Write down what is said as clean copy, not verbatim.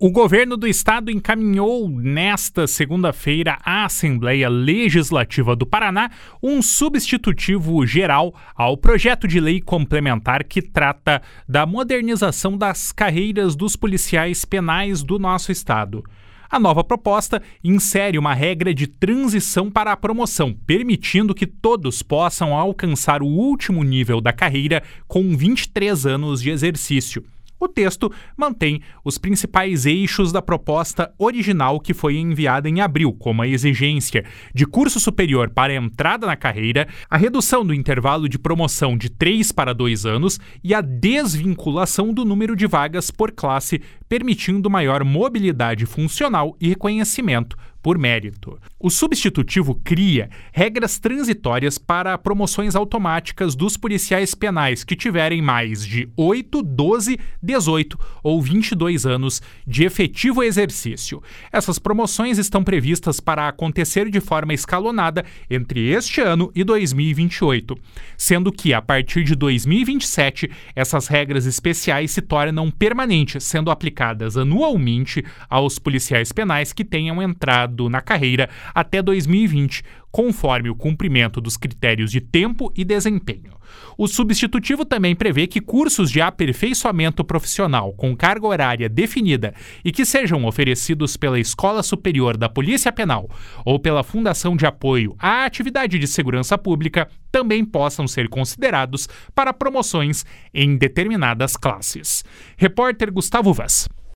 O governo do estado encaminhou nesta segunda-feira à Assembleia Legislativa do Paraná um substitutivo geral ao projeto de lei complementar que trata da modernização das carreiras dos policiais penais do nosso estado. A nova proposta insere uma regra de transição para a promoção, permitindo que todos possam alcançar o último nível da carreira com 23 anos de exercício. O texto mantém os principais eixos da proposta original que foi enviada em abril, como a exigência de curso superior para a entrada na carreira, a redução do intervalo de promoção de 3 para 2 anos e a desvinculação do número de vagas por classe, permitindo maior mobilidade funcional e reconhecimento por mérito. O substitutivo cria regras transitórias para promoções automáticas dos policiais penais que tiverem mais de 8, 12, 18 ou 22 anos de efetivo exercício. Essas promoções estão previstas para acontecer de forma escalonada entre este ano e 2028, sendo que, a partir de 2027, essas regras especiais se tornam permanentes, sendo aplicadas anualmente aos policiais penais que tenham entrado na carreira até 2020, conforme o cumprimento dos critérios de tempo e desempenho. O substitutivo também prevê que cursos de aperfeiçoamento profissional com carga horária definida e que sejam oferecidos pela Escola Superior da Polícia Penal ou pela Fundação de Apoio à Atividade de Segurança Pública também possam ser considerados para promoções em determinadas classes. Repórter Gustavo Vaz.